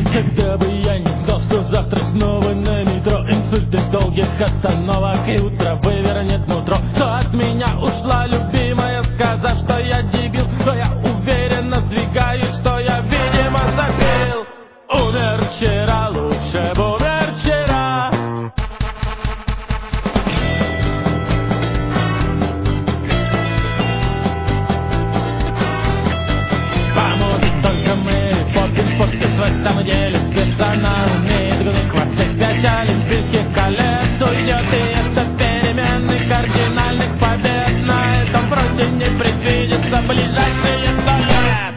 Когда бы я не знал, что завтра снова на метро, инсульты долгих остановок и утро вывернет нутро, то от меня ушла любимая, сказав, что я дебил, но я уверенно сдвигаюсь, что я, видимо, забил. Умер вчера, лучше бы умер вчера. Поможет только мы, спорт, в самом деле спецназ умеет гнуть хвосты. 5 олимпийских колец уйдет, и это перемены кардинальных побед. На этом фронте не предвидится ближайшие 100 лет.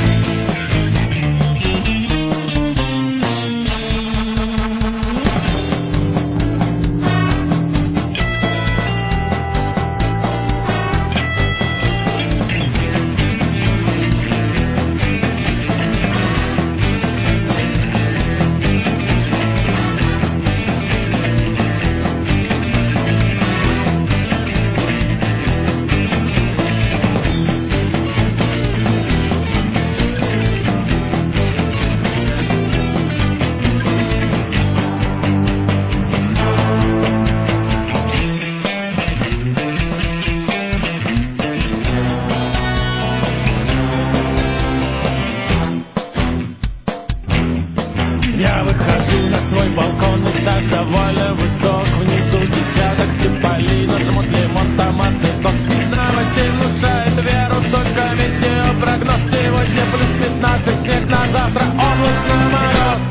Я выхожу на свой балкон, этаж довольно высок. Внизу десяток типолинов, жмут лимон, томатный сок. Новости внушает веру, только метеопрогноз. Сегодня плюс 15, снег, на завтра облачно, мороз.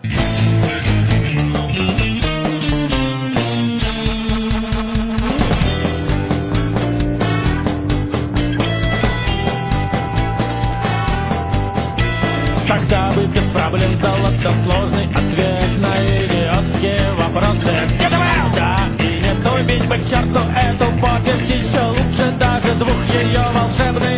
Тогда бы без проблем дал сложный ответ на идиотские вопросы. Где ты был? Да и нет, убить бы к черту эту подпись, еще лучше даже двух ее волшебных